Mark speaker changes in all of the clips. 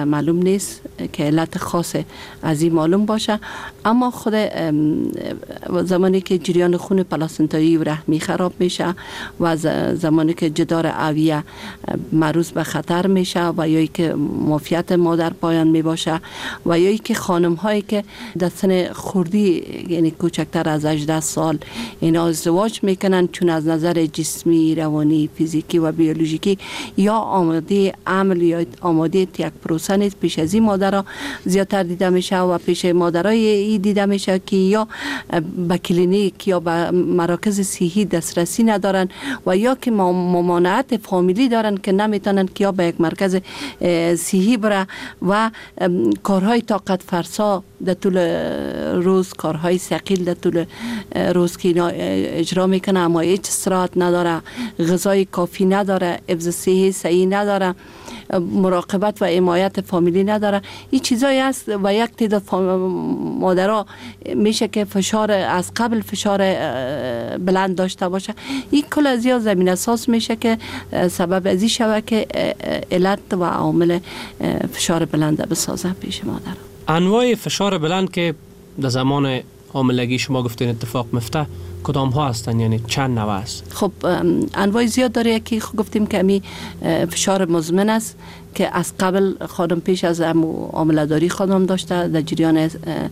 Speaker 1: معلوم نیست که علت خاص از این معلوم باشه. اما خود زمانی که جریان خون پلاسنتایی و رحمی خراب میشه و زمانی که جدار اویه معرض به خطر میشه و یا که معافیت مادر پایان می باشه و یا که خانم هایی که در سن خردی یعنی کوچکتر از 18 سال اینا ازدواج میکنن، چون از نظر جسمی، روانی، فیزیکی و بیولوژیکی یا آماده عمل یا آماده یک پروسه نیست، پیش از این مادرها زیادتر دیده میشه و پیش مادرای دیده میشه که یا به کلینیک یا به مراکز صحی دسترسی ندارن و یا که ممانعت فامیلی دارن که نمیتونن که یا به یک مرکز صحی بره و کارهای طاقت فرسا در طول روز، کارهای ثقیل در طول روز که اینا اجرا میکنه اما هیچ استراحت نداره، غذای کافی نداره، حفظ صحی نداره، مراقبت و حمایت فامیلی نداره. این چیزایی است و یک تعداد مادرها میشه که فشار از قبل فشار بلند داشته باشه. این کل از یا زمین اساس میشه که سبب ازی شوه که علت و عامل فشار بلند بسازه پیش مادر.
Speaker 2: انواع فشار بلند که در زمان حاملگی شما گفتین اتفاق میفته کدام ها هستن، یعنی چند نوع است؟
Speaker 1: خب انواع زیاد داره. یکی گفتیم که امی فشار مزمن است که از قبل خانم پیش از حامله‌داری خانم داشته، در جریان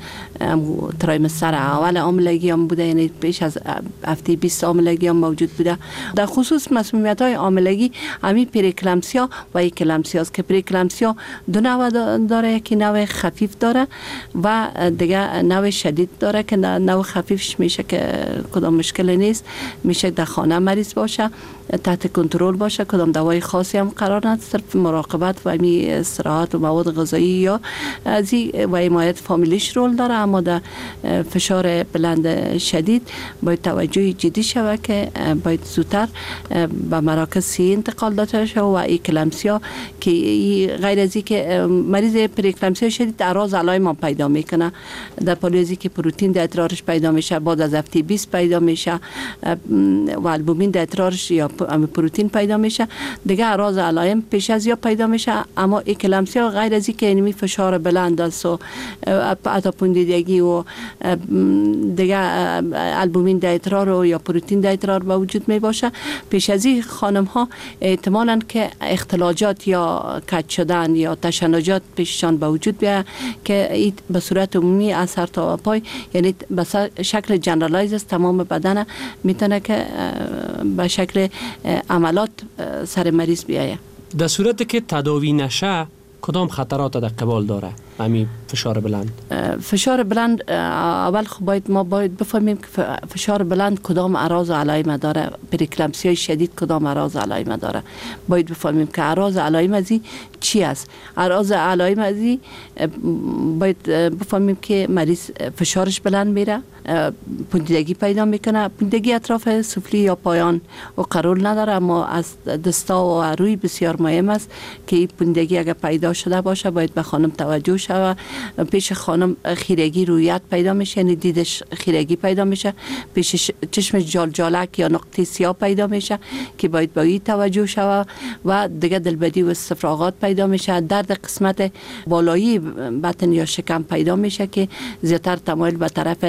Speaker 1: تریمستر اول حاملگی هم بوده، یعنی پیش از هفته 20 حاملگی هم موجود بوده. در خصوص مسمومیت‌های حاملگی امی پریکلمسیا و اکلمسیا است که پریکلمسیا دو نوع داره، یکی نوع خفیف داره و دیگه نوع شدید داره که نوع خفیفش میشه که کدام مشکل نیست، میشه در خانه مریض باشه، تحت کنترل باشه، کدام دوای خاصی هم قرار نداره، صرف مراقبت و امی استراحت و مواد غذایی یا از و حمایت فامیلیش رول داره. اما در فشار بلند شدید باید توجه جدی شود که باید زودتر به مراکز صحی انتقال داده شود و اکلمسیا که غیر از که مریض پریکلمسیا شدید اعراض علائم پیدا میکنه، در پالی از که پروتئین در ادرارش پیدا میشه، بعد از هفته 20 پیدا میشه و البومین در ادرارش یا پروتئین پیدا میشه، دیگه اعراض علائم پیش از یا پیدا میشه. اما اکلمسیا غیر از اینکه اینمی فشار بلند است و حتی پوندیدگی و دیگه البومین در ادرار یا پروتئین در ادرار به وجود می باشه، پیش از این خانم ها احتمالاً که اختلاجات یا کج شدن یا تشنجات پیششان به وجود بیاید که به صورت عمومی از سر تا پای، یعنی به شکل جنرالایز است، تمام بدن میتونه که به شکل عملات سر مریض بیاید.
Speaker 2: در صورتی که تداوی نشه کدام خطرات در قبال داره همین فشار بلند؟
Speaker 1: فشار بلند اول ما باید بفهمیم که فشار بلند کدام اعراض و علائم داره، پریکلمسیای شدید کدام اعراض و علائم داره. باید بفهمیم که اعراض و علائم ازی چی است. اعراض و علائم ازی باید بفهمیم که مریض فشارش بلند میره، پوندیدگی پیدا میکنه. پوندیدگی اطراف سفلی یا پایان و قرول نداره، اما از دستا و روی بسیار مهم است که این پوندیدگی اگر پیدا شده باشه باید به خانم توجه شود. پیش خانم خیرگی رویت پیدا میشه، یعنی دیدش خیرگی پیدا میشه، پیش چشم جالجالک یا نقطه سیاه پیدا میشه که باید با این توجه شود و دیگه دلبدی و استفراغات پیدا میشه. درد قسمت بالایی بطن یا شکم پیدا میشه که زیادتر تمایل به طرف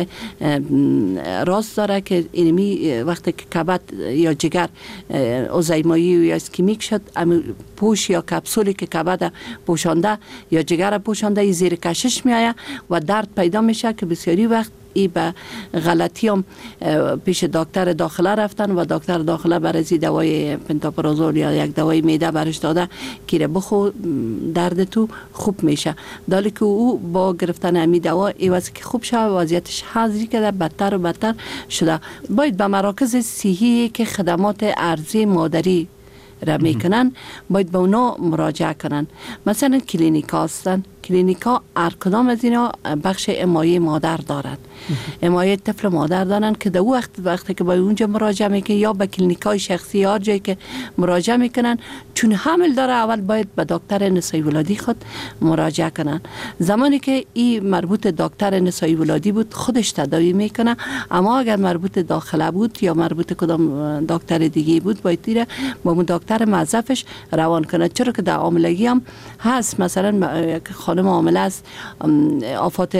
Speaker 1: راست داره که اینمی وقتی که کبد یا جگر اوزیمایی یا اسکیمیک شد، پوش یا کپسولی که کبد پوشانده یا جگر پوشانده زیر کشش میآید و درد پیدا میشه که بسیاری وقت ای به غلطی هم پیش دکتر داخله رفتن و دکتر داخله برای دوای پنتاپرازول یا یک دوای معده برش داده که بخو درد تو خوب میشه، دالی که او با گرفتن امی دوا ایواز که خوب شد وضعیتش حاضری که بدتر و بدتر شده. باید به مراکز صحی که خدمات ارزی مادری را میکنن باید به اونا مراجعه کنن. مثلا کلینیک هستن، کلینیک ها هر کدام از اینا بخش حمایه مادر دارن، حمایه طفل مادر دارن که در وقتی که با اونجا مراجعه میکنن یا به کلینیک های شخصی یا جایی که مراجعه میکنن، چون حمل داره اول باید به دکتر نسایی ولادی خود مراجعه کنن. زمانی که این مربوط دکتر نسایی ولادی بود خودش تداوی میکنه، اما اگر مربوط داخله بود یا مربوط کدام دکتر دیگه بود باید دیره با اون دکتر دکتر موظفش روان کنه. چرا که در حاملگی هم هست، مثلا یک خانم حامله است آفات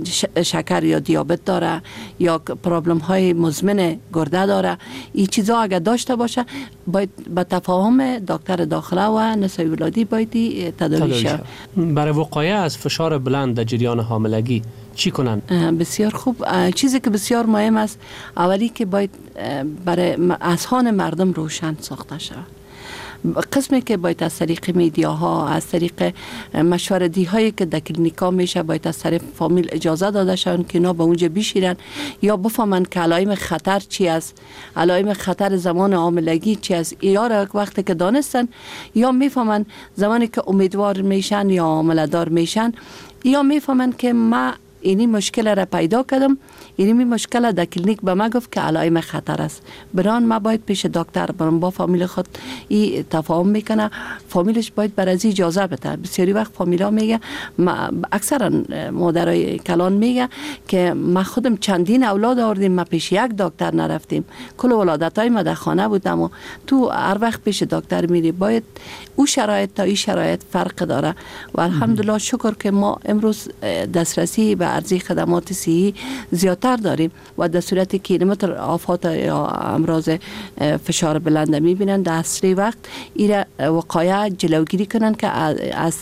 Speaker 1: شکر یا دیابت داره یا پرابلم های مزمن گرده داره، این چیزا اگر داشته باشه باید با تفاهم دکتر داخله و نسای ولادی باید تداوی شود.
Speaker 2: برای وقایع از فشار بلند در جریان حاملگی چی کنن؟
Speaker 1: بسیار خوب. چیزی که بسیار مهم است اولی که باید برای اذهان مردم روشن ساخته شود. قسمی که باید از طریق میدیاها، از طریق مشورتی هایی که در کلینیکا میشه، باید از طریق فامیل اجازه داده شون که اینا به اونجا بشیرن یا بفهمن که علائم خطر چی است، علائم خطر زمان حاملگی چی است. یا را وقتی که دانستن یا میفهمن زمانی که امیدوار میشن یا حامله دار میشن، یا میفهمن که ما اینی مشکل را پیدا کردم، اینی مشکل در کلینیک به ما گفت که علائم خطر است، بران ما باید پیش دکتر برم با فامیل خود این تفاهم میکنه. فامیلش باید بر از اجازه بده. بسیاری وقت فامیلا میگه، اکثرا مادرای کلان میگه که ما خودم چندین اولاد آوردیم، ما پیش یک دکتر نرفتیم، کل ولادت های ما در خانه بودم. و تو هر وقت پیش دکتر میری، باید او شرایط تا این شرایط فرق داره. و الحمدلله شکر که ما امروز دسترسی به عرضه خدمات صحی زیادتر داریم و در صورتی که اینمتر آفات یا امراض فشار بلند میبینن، در اصلی وقت این وقایع جلوگیری کنن که از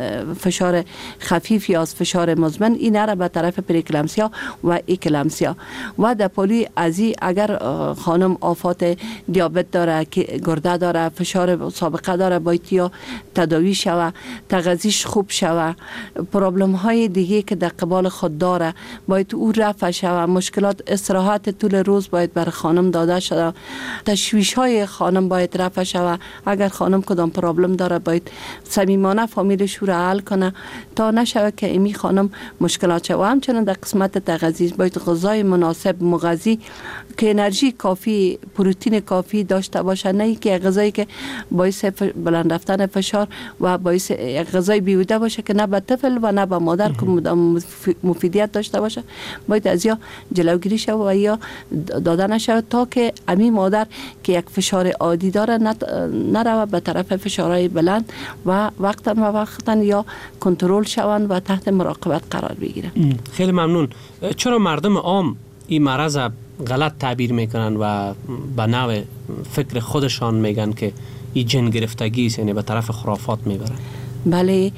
Speaker 1: فشار خفیف یا از فشار مزمن این را به طرف پریکلمسیا و اکلمسیا. و در پولی ازی اگر خانم آفات دیابت داره، گرده داره، فشار سابقه داره، باید یا تداوی شوه، تغذیش خوب شوه، پرابلم های دیگه که در قبال خود داره باید او رفع شوه، مشکلات استراحت طول روز باید بر خانم داده شده، تشویش های خانم باید رفع شوه. اگر خانم کدام پرابلم داره باید صمیمانه فامیلش رو حل کنه تا نشوه که ایمی خانم مشکلات شوه. همچنین در قسمت تغذیه باید غذای مناسب مغذی که انرژی کافی، پروتئین کافی داشته باشه، نه که غذایی که باعث بلند رفتن فشار و باعث غذای بیهوده باشه که نه به طفل و نه به مادر که مفیدیت داشته باشه. باید از یا جلوگیری شود و یا داده نشود تا که امی مادر که یک فشار عادی داره نروه به طرف فشارهای بلند و وقتا یا کنترل شوند و تحت مراقبت قرار بگیرن.
Speaker 2: خیلی ممنون. چرا مردم عام این مرض غلط تعبیر میکنن و به نوع فکر خودشان میگن که این جن گرفتگی است، یعنی به طرف خرافات میبرن؟
Speaker 1: بله،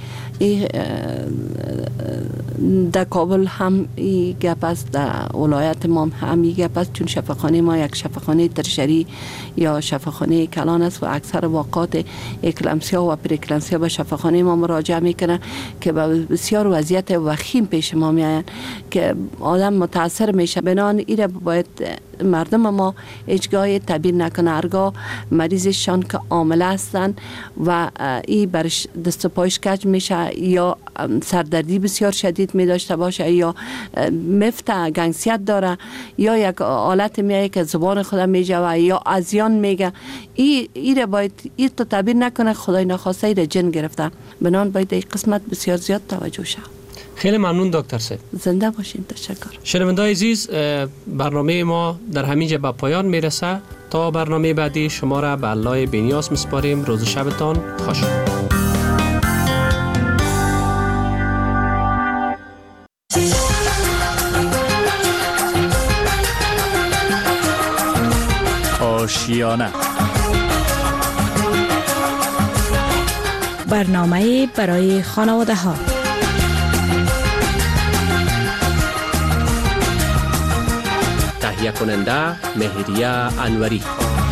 Speaker 1: در کابل هم این گپ است، در ولایت ما هم این گپ است، چون شفاخانه ما یک شفاخانه ترشری یا شفاخانه کلان است و اکثر واقعات اکلمسیا و پریکلمسیا به شفاخانه ما مراجعه میکنه که بسیار وضعیت وخیم پیش ما میآیند که آدم متاثر میشه. بنان ایره باید مردم ما هیچگاه تعبیر نکنه. هرگاه مریضشان که عامله هستن و این برش دست و پایش کج میشه یا سردردی بسیار شدید می داشته باشه یا مفت گنگسیت داره یا یک حالت میایه که زبان خودم میجوه یا ازیان میگه، این باید این تو تعبیر نکنه خدای نخواسته این جن گرفته. بنان باید این قسمت بسیار زیاد توجه شد.
Speaker 2: خیلی ممنون دکتر صاحب.
Speaker 1: زنده باشین. تشکر.
Speaker 2: شنونده‌های عزیز، برنامه ما در همینجا به پایان میرسه. تا برنامه بعدی شما را به الله بی‌نیاز میسپاریم. روز شبتان خوش.
Speaker 3: آشیانه،
Speaker 4: برنامه برای خانواده ها.
Speaker 2: تهیه کننده مهریه انوری.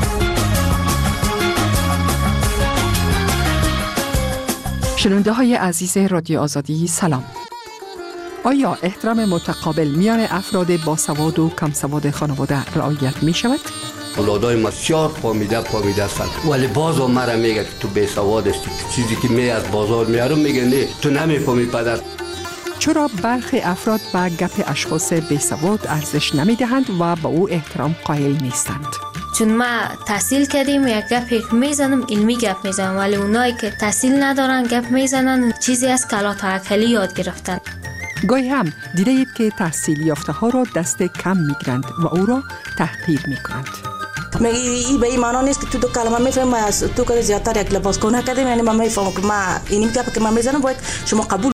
Speaker 5: شنونده های عزیز رادیو آزادی سلام. آیا احترام متقابل میان افراد باسواد و کم سواد خانواده رعایت می شود؟
Speaker 6: اولادای ما سیار فامیده هستند، ولی باز هم مرا میگه که تو بی سواد هستی، چیزی که می از بازار میارم میگه نه تو نمیفهمی پدر.
Speaker 5: چرا برخی افراد به گپ اشخاص بی سواد ارزش نمی دهند و به او احترام قائل نیستند؟
Speaker 7: چون ما تحصیل کردیم یک گپ میزنم، علمی گپ میزنم، ولی اونایی که تحصیل ندارن گپ میزنن چیزی از کلا توکلی یاد گرفتن.
Speaker 5: گاهی هم دیده اید که تحصیل یافته ها را دست کم میگیرند و او را تحقیر میکنند.
Speaker 8: میگه این به این معنا نیست که تو دو کلمه میفهمی تو که زیادتر یک لباس کنه کردیم، یعنی من میفهمم که من اینیم که من میزنم باید شما قبول